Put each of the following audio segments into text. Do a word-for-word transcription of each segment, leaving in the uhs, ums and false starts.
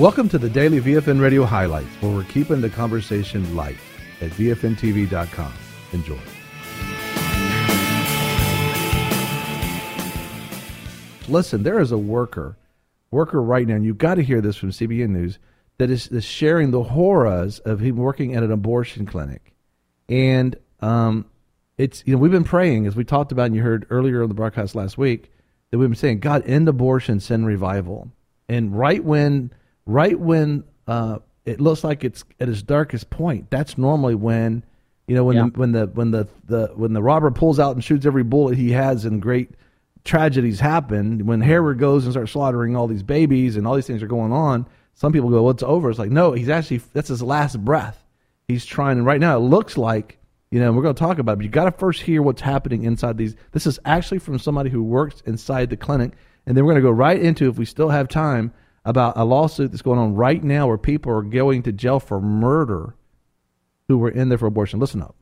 Welcome to the Daily V F N Radio Highlights, where we're keeping the conversation light at V F N T V dot com. Enjoy. Listen, there is a worker, worker right now, and you've got to hear this from C B N News, that is, is sharing the horrors of him working at an abortion clinic. And um, it's, you know, we've been praying, as we talked about, and you heard earlier on the broadcast last week, that we've been saying, God, end abortion, send revival. And right when, right when uh, it looks like it's at its darkest point, that's normally when, you know, when yeah. the, when the when the, the when the robber pulls out and shoots every bullet he has, and great tragedies happen. When Herod goes and starts slaughtering all these babies and all these things are going on, some people go, well, it's over. It's like, no, he's actually, that's his last breath. He's trying, and right now it looks like, you know, we're going to talk about it, but you got to first hear what's happening inside these. This is actually from somebody who works inside the clinic, and then we're going to go right into, if we still have time, about a lawsuit that's going on right now where people are going to jail for murder who were in there for abortion. Listen up.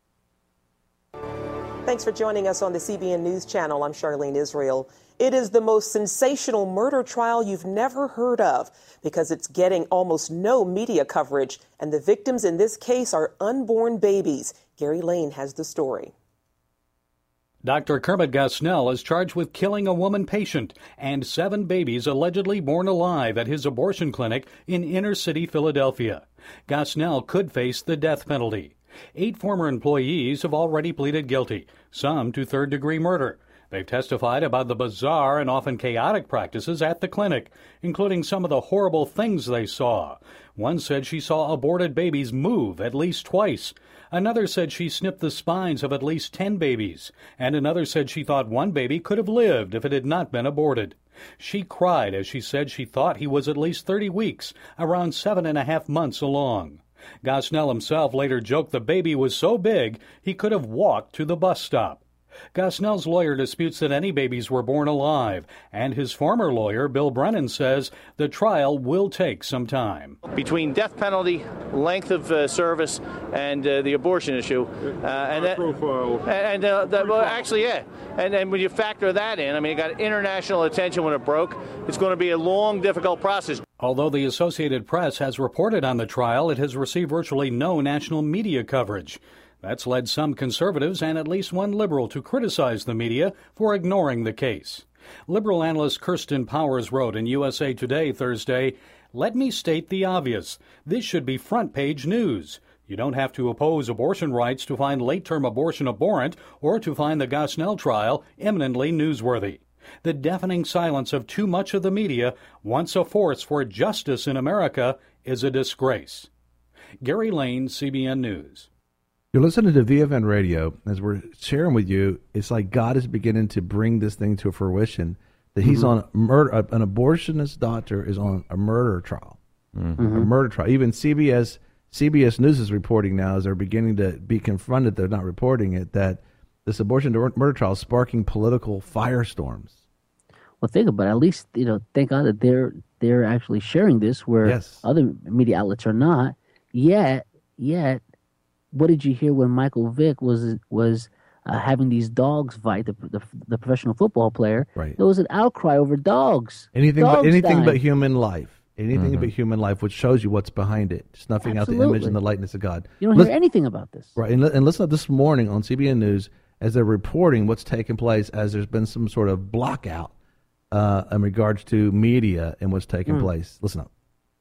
Thanks for joining us on the C B N News Channel. I'm Charlene Israel. It is the most sensational murder trial you've never heard of because it's getting almost no media coverage, and the victims in this case are unborn babies. Gary Lane has the story. Doctor Kermit Gosnell is charged with killing a woman patient and seven babies allegedly born alive at his abortion clinic in inner-city Philadelphia. Gosnell could face the death penalty. Eight former employees have already pleaded guilty, some to third-degree murder. They've testified about the bizarre and often chaotic practices at the clinic, including some of the horrible things they saw. One said she saw aborted babies move at least twice. Another said she snipped the spines of at least ten babies. And another said she thought one baby could have lived if it had not been aborted. She cried as she said she thought he was at least thirty weeks, around seven and a half months along. Gosnell himself later joked the baby was so big he could have walked to the bus stop. Gosnell's lawyer disputes that any babies were born alive, and his former lawyer, Bill Brennan, says the trial will take some time. Between death penalty, length of uh, service, and uh, the abortion issue, uh, and that, and uh, that, well, actually, yeah, and and when you factor that in, I mean, it got international attention when it broke. It's going to be a long, difficult process. Although the Associated Press has reported on the trial, it has received virtually no national media coverage. That's led some conservatives and at least one liberal to criticize the media for ignoring the case. Liberal analyst Kirsten Powers wrote in U S A Today Thursday, "Let me state the obvious. This should be front-page news. You don't have to oppose abortion rights to find late-term abortion abhorrent or to find the Gosnell trial eminently newsworthy. The deafening silence of too much of the media, once a force for justice in America, is a disgrace." Gary Lane, C B N News. You're listening to V F N Radio. As we're sharing with you, it's like God is beginning to bring this thing to fruition, that he's mm-hmm. on a murder, an abortionist doctor is on a murder trial, mm-hmm. a murder trial. Even C B S C B S News is reporting now, as they're beginning to be confronted, they're not reporting it, that this abortion murder trial is sparking political firestorms. Well, think about it. At least, you know, thank God that they're they're actually sharing this where yes. other media outlets are not. Yet, yet, what did you hear when Michael Vick was was uh, having these dogs fight, the, the the professional football player? Right. There was an outcry over dogs. Anything, dogs but, anything dying. but human life. Anything mm-hmm. but human life, which shows you what's behind it. Snuffing Absolutely. out the image and the likeness of God. You don't Listen, hear anything about this. Right. And, and listen to this morning on C B N News as they're reporting what's taking place, as there's been some sort of blockout uh, in regards to media and what's taking mm. place. Listen up.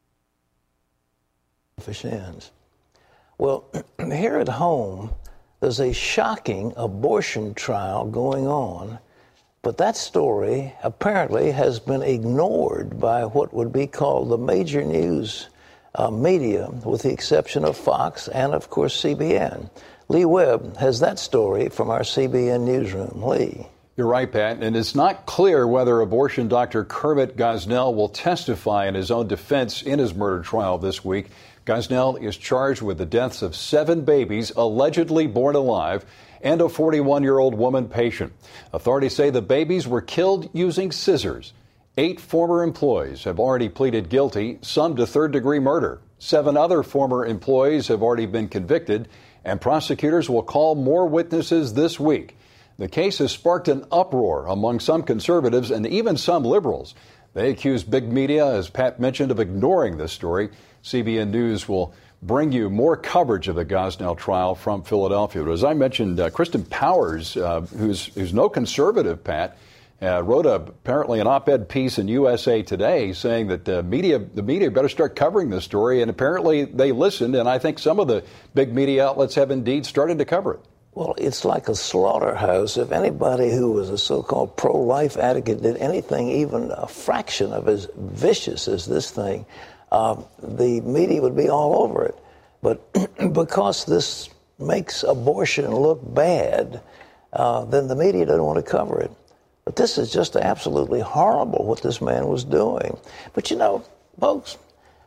Fish ends. Well, here at home, there's a shocking abortion trial going on, but that story apparently has been ignored by what would be called the major news uh, media, with the exception of Fox and, of course, C B N. Lee Webb has that story from our C B N newsroom. Lee. You're right, Pat, and it's not clear whether abortion doctor Kermit Gosnell will testify in his own defense in his murder trial this week. Gosnell is charged with the deaths of seven babies allegedly born alive and a forty-one-year-old woman patient. Authorities say the babies were killed using scissors. Eight former employees have already pleaded guilty, some to third-degree murder. Seven other former employees have already been convicted, and prosecutors will call more witnesses this week. The case has sparked an uproar among some conservatives and even some liberals. They accuse big media, as Pat mentioned, of ignoring this story. C B N News will bring you more coverage of the Gosnell trial from Philadelphia. But as I mentioned, uh, Kristen Powers, uh, who's, who's no conservative, Pat, uh, wrote a, apparently an op-ed piece in U S A Today saying that the media, the media better start covering this story. And apparently they listened, and I think some of the big media outlets have indeed started to cover it. Well, it's like a slaughterhouse. If anybody who was a so-called pro-life advocate did anything even a fraction of as vicious as this thing, uh, the media would be all over it. But because this makes abortion look bad, uh, then the media doesn't want to cover it. But this is just absolutely horrible what this man was doing. But you know, folks,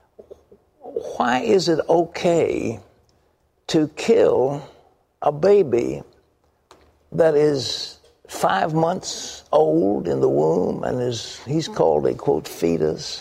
why is it okay to kill a baby that is five months old in the womb and is, he's called a, quote, fetus,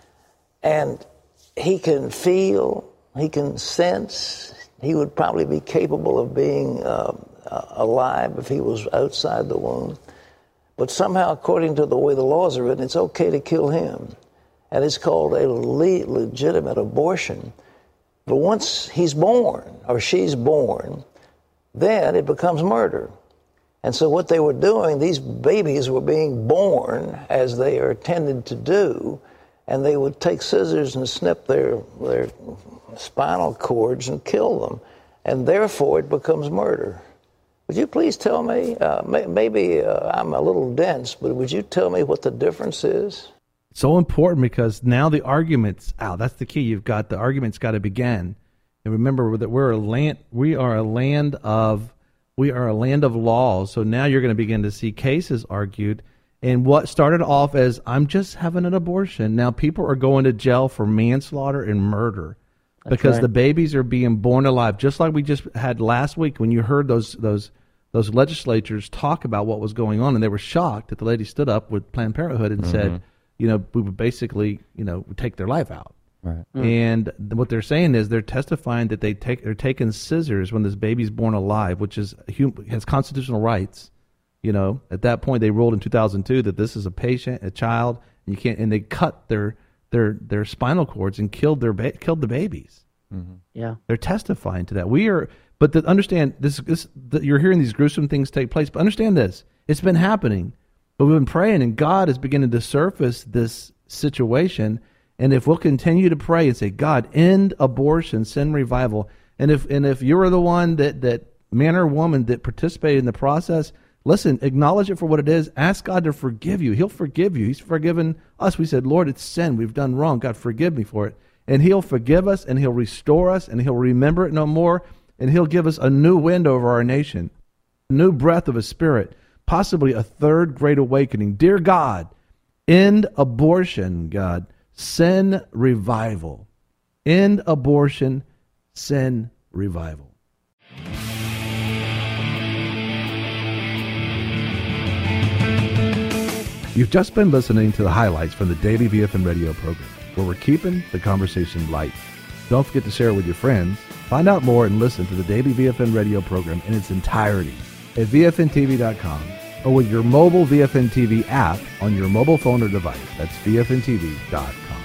and he can feel, he can sense, he would probably be capable of being uh, uh, alive if he was outside the womb. But somehow, according to the way the laws are written, it's okay to kill him. And it's called a le- legitimate abortion. But once he's born, or she's born, then it becomes murder. And so what they were doing, these babies were being born as they are tended to do, and they would take scissors and snip their, their spinal cords and kill them. And therefore it becomes murder. Would you please tell me, uh, may, maybe uh, I'm a little dense, but would you tell me what the difference is? So important, because now the argument's out. That's the key. You've got the argument's got to begin. And remember that we're a land, we are a land of, we are a land of laws. So now you're going to begin to see cases argued. And what started off as, I'm just having an abortion, now people are going to jail for manslaughter and murder. That's because right. The babies are being born alive. Just like we just had last week when you heard those those those legislators talk about what was going on, and they were shocked that the lady stood up with Planned Parenthood and mm-hmm. said, you know, we would basically, you know, take their life out. Right. Mm. And what they're saying is they're testifying that they take they're taking scissors when this baby's born alive, which is has constitutional rights. You know, at that point they ruled in two thousand two that this is a patient, a child, and you can't. And they cut their their their spinal cords and killed their ba- killed the babies. Mm-hmm. Yeah, they're testifying to that. We are, but the, understand this. This the, you're hearing these gruesome things take place, but understand this: it's been happening. But we've been praying, and God is beginning to surface this situation. And if we'll continue to pray and say, God, end abortion, send revival. And if and if you're the one that, that man or woman that participated in the process, listen, acknowledge it for what it is. Ask God to forgive you. He'll forgive you. He's forgiven us. We said, Lord, it's sin. We've done wrong. God, forgive me for it. And He'll forgive us, and He'll restore us, and He'll remember it no more, and He'll give us a new wind over our nation, a new breath of His Spirit, possibly a third great awakening. Dear God, end abortion, God. Send revival. End abortion. Send revival. You've just been listening to the highlights from the Daily V F N radio program, where we're keeping the conversation light. Don't forget to share it with your friends. Find out more and listen to the Daily V F N radio program in its entirety at V F N T V dot com or with your mobile V F N T V app on your mobile phone or device. That's V F N T V dot com.